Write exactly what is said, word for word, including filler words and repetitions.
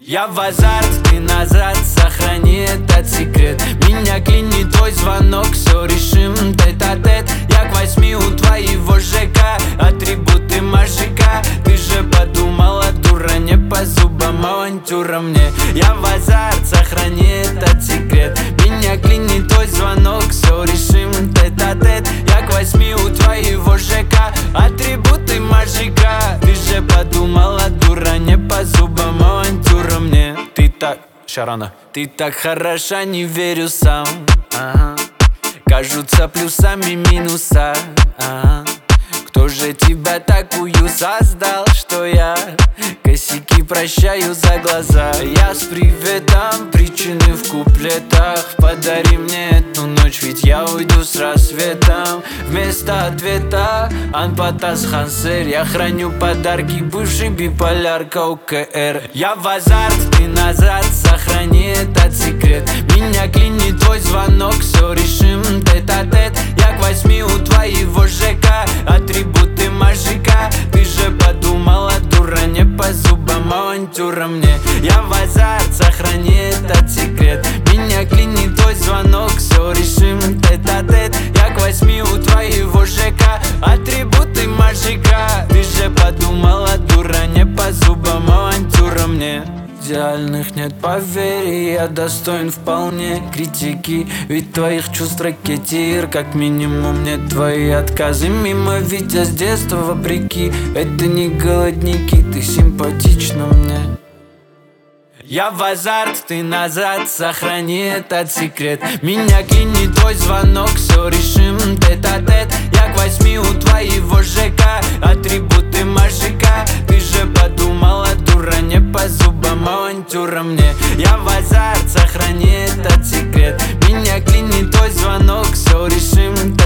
Я в азарт, ты назад, сохрани этот секрет. Меня клинит твой звонок, все решим тет-а-тет. Я к восьми у твоего ЖК, атрибуты мажика. Ты же подумала, дура, не по зубам авантюра мне. Я в азарт, сохрани этот секрет. Меня клинит твой звонок, все решим тет-а-тет. Я к восьми у твоего ЖК, атрибуты мажика. Ты же подумала, дура, не по зубам авантюра мне. Ты так... Шарана. Ты так хороша, не верю сам, ага. Кажутся плюсами минуса, ага. Кто же тебя такую создал, что я косяки прощаю за глаза? Я с приветом, причины в куплетах. Подари мне эту ночь, ведь я уйду с рассветом. Вместо ответа Анпатас Хансер. Я храню подарки, бывший биполярка ОКР. Я в азарт, ты назад, сохрани этот секрет. Меня клинит твой звонок, все решим тет-а-тет. Я к восьми у твоего ЖК, атрибуты мажика. Ты же подумала, дура, не по зубам авантюра мне. Я в азарт, сохрани этот секрет. Меня клинит твой звонок, все решим тет-а-тет. Я к восьми у твоего ЖК, атрибуты мажика. Ты же подумала, дура, не по зубам авантюра мне. Идеальных нет, поверь, я достоин вполне критики. Ведь твоих чувств ракетир, как минимум нет твои отказы мимо. Ведь я с детства вопреки, это не голодники, ты симпатична мне. Я в азарт, ты назад, сохрани этот секрет. Меня клинит твой звонок, все решим тет-а-тет. Я к восьми у твоего ЖК, атрибуты мажика. Ты же подумала, дура, не по зубам авантюра мне. Я в азарт, сохрани этот секрет. Меня клинит твой звонок, все решим